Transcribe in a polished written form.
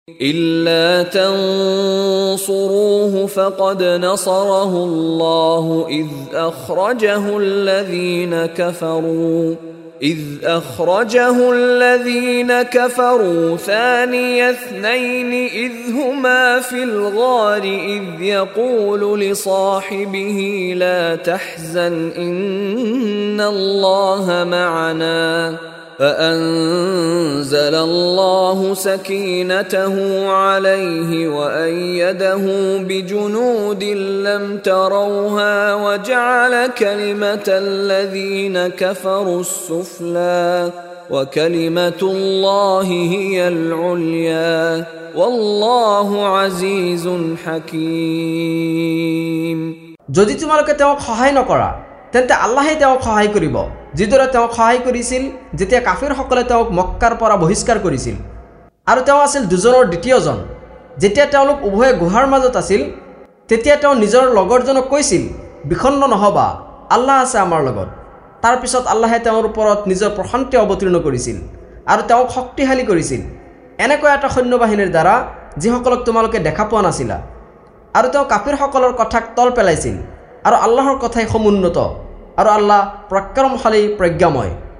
إلا تنصروه فقد نصره الله إذ أخرجه الذين كفروا ثاني اثنين إذ هما في الغار إذ يقول لصاحبه لا تحزن إن الله معنا فأنزل الله سكينته عليه وأيده بجنود لم تروها وجعل كلمة الذين كفروا السفلى وكلمة الله هي العليا والله عزيز حكيم যদি তোমালোকে তেওঁক সহায় নকৰা তেন্তে আল্লাহে তেওঁক সহায় কৰিব যিদৰে তেওঁক সহায় কৰিছিল যেতিয়া কাফিৰসকলে তেওঁক মক্কাৰ পৰা বহিষ্কাৰ কৰিছিল আৰু তেওঁ আছিল দুজনৰ দ্বিতীয়জন যেতিয়া তেওঁলোক উভয়ে গুহাৰ মাজত আছিল তেতিয়া তেওঁ নিজৰ লগৰজনক কৈছিল বিখণ্ড নহবা আল্লাহ আছে আমাৰ লগত তাৰ পিছত আল্লাহে তেওঁৰ ওপৰত নিজৰ প্ৰশান্তি অৱতীৰ্ণ কৰিছিল আৰু তেওঁক শক্তিশালী কৰিছিল এনেকৈ এটা সৈন্যবাহিনীৰ দ্বাৰা যিসকলক তোমালোকে দেখা পোৱা নাছিলা আৰু তেওঁ কাফিৰসকলৰ কথাক তল পেলাইছিল আৰু আল্লাহৰ কথাই সমুন্নত আৰু আল্লাহ পৰাক্ৰমশালী প্ৰজ্ঞাময়।